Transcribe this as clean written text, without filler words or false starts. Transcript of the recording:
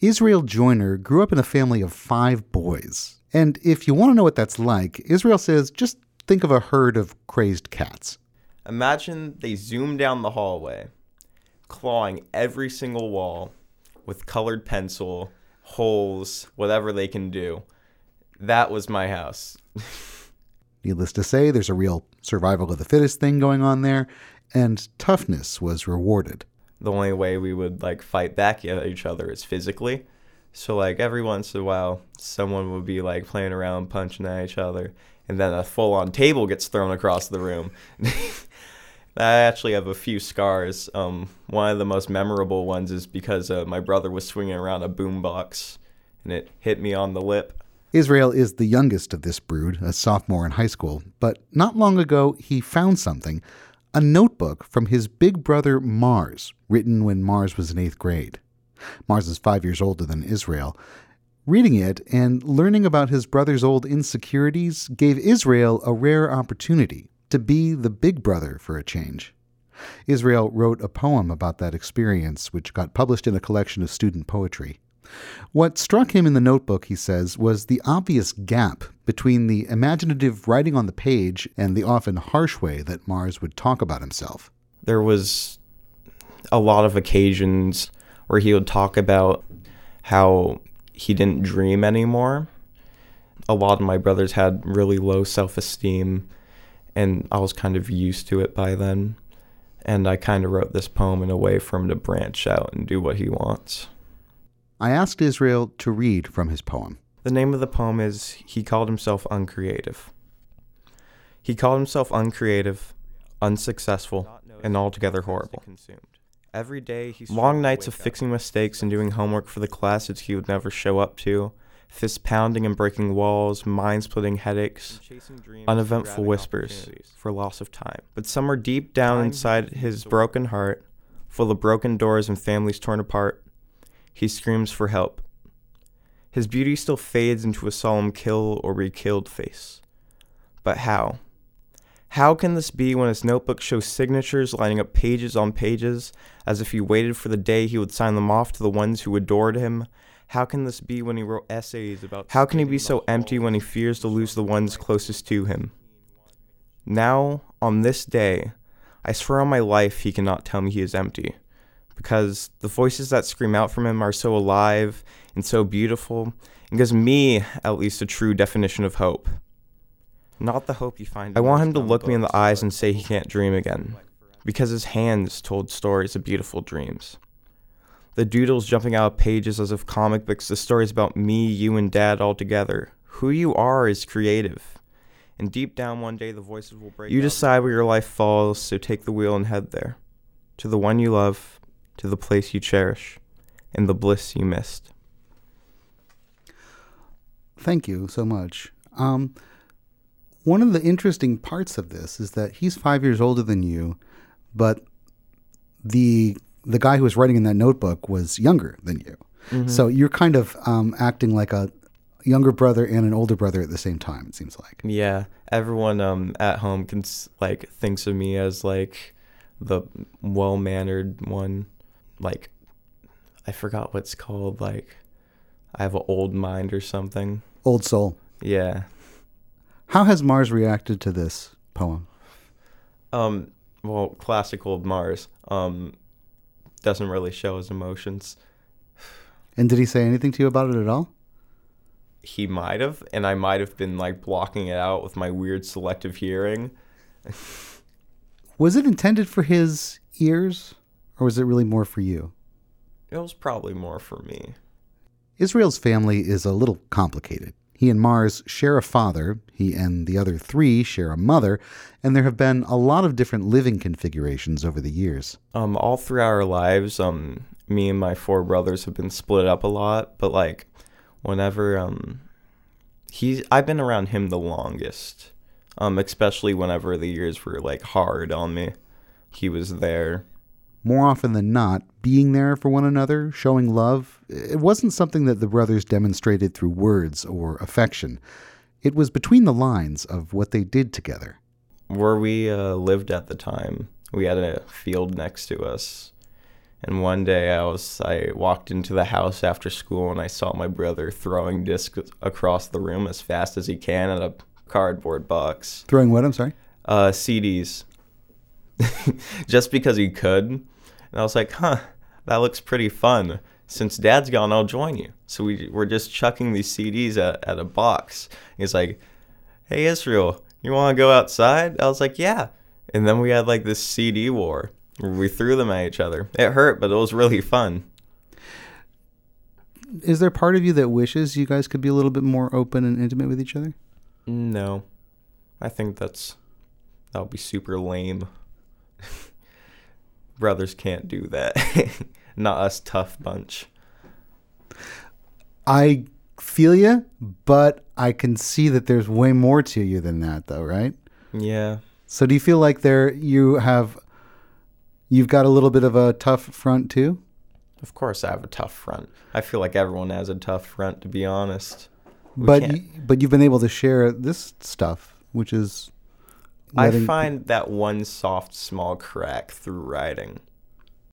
Israel Joyner grew up in a family of 5 boys. And if you want to know what that's like, Israel says just think of a herd of crazed cats. Imagine they zoom down the hallway, clawing every single wall with colored pencil, holes, whatever they can do. That was my house. Needless to say, there's a real survival of the fittest thing going on there, and toughness was rewarded. The only way we would fight back at each other is physically. So every once in a while, someone would be playing around, punching at each other, and then a full-on table gets thrown across the room. I actually have a few scars. One of the most memorable ones is because my brother was swinging around a boombox, and it hit me on the lip. Israel is the youngest of this brood, a sophomore in high school, but not long ago he found something, a notebook from his big brother Mars, written when Mars was in 8th grade. Mars is 5 years older than Israel. Reading it and learning about his brother's old insecurities gave Israel a rare opportunity to be the big brother for a change. Israel wrote a poem about that experience, which got published in a collection of student poetry. What struck him in the notebook, he says, was the obvious gap between the imaginative writing on the page and the often harsh way that Mars would talk about himself. There was a lot of occasions where he would talk about how he didn't dream anymore. A lot of my brothers had really low self-esteem, and I was kind of used to it by then. And I kind of wrote this poem in a way for him to branch out and do what he wants. I asked Israel to read from his poem. The name of the poem is He Called Himself Uncreative. He called himself uncreative, unsuccessful, and altogether horrible. Every day, long nights of fixing mistakes and doing homework for the classes he would never show up to, fist pounding and breaking walls, mind-splitting headaches, uneventful whispers for loss of time. But somewhere deep down inside his broken heart, full of broken doors and families torn apart, he screams for help. His beauty still fades into a solemn kill or be killed face. But how? How can this be when his notebook shows signatures lining up pages on pages, as if he waited for the day he would sign them off to the ones who adored him? How can this be when he wrote essays about... How can he be so empty when he fears to lose the ones closest to him? Now, on this day, I swear on my life he cannot tell me he is empty, because the voices that scream out from him are so alive and so beautiful, and gives me, at least, a true definition of hope. Not the hope you find. I want him to look me in the eyes and say he can't dream again, because his hands told stories of beautiful dreams. The doodles jumping out of pages as of comic books, the stories about me, you, and Dad all together. Who you are is creative. And deep down one day the voices will break. You decide where your life falls, so take the wheel and head there. To the one you love, to the place you cherish, and the bliss you missed. Thank you so much. One of the interesting parts of this is that he's 5 years older than you, but the guy who was writing in that notebook was younger than you. Mm-hmm. So you're kind of acting like a younger brother and an older brother at the same time, it seems like. Yeah, everyone at home can thinks of me as the well-mannered one. I forgot what's called. I have an old mind or something. Old soul. Yeah. How has Mars reacted to this poem? Well, classic old Mars. Doesn't really show his emotions. And did he say anything to you about it at all? He might have, and I might have been blocking it out with my weird selective hearing. Was it intended for his ears, or was it really more for you? It was probably more for me. Israel's family is a little complicated. He and Mars share a father, he and the other 3 share a mother, and there have been a lot of different living configurations over the years. All throughout our lives, me and my 4 brothers have been split up a lot, but whenever I've been around him the longest, especially whenever the years were hard on me. He was there. More often than not, being there for one another, showing love, it wasn't something that the brothers demonstrated through words or affection. It was between the lines of what they did together. Where we lived at the time, we had a field next to us, And one day I walked into the house after school and I saw my brother throwing discs across the room as fast as he can at a cardboard box. Throwing what? I'm sorry? CDs. Just because he could. And I was like, that looks pretty fun. Since Dad's gone, I'll join you. So we're just chucking these CDs at a box. He's like, hey, Israel, you want to go outside? I was like, yeah. And then we had like this CD war. We threw them at each other. It hurt, but it was really fun. Is there part of you that wishes you guys could be a little bit more open and intimate with each other? No. I think that would be super lame. Brothers can't do that. Not us tough bunch. I feel you, but I can see that there's way more to you than that, though, right? Yeah. So do you feel like you've got a little bit of a tough front too? Of course I have a tough front. I feel like everyone has a tough front, to be honest. But you've been able to share this stuff, which is... I find that one soft, small crack through writing.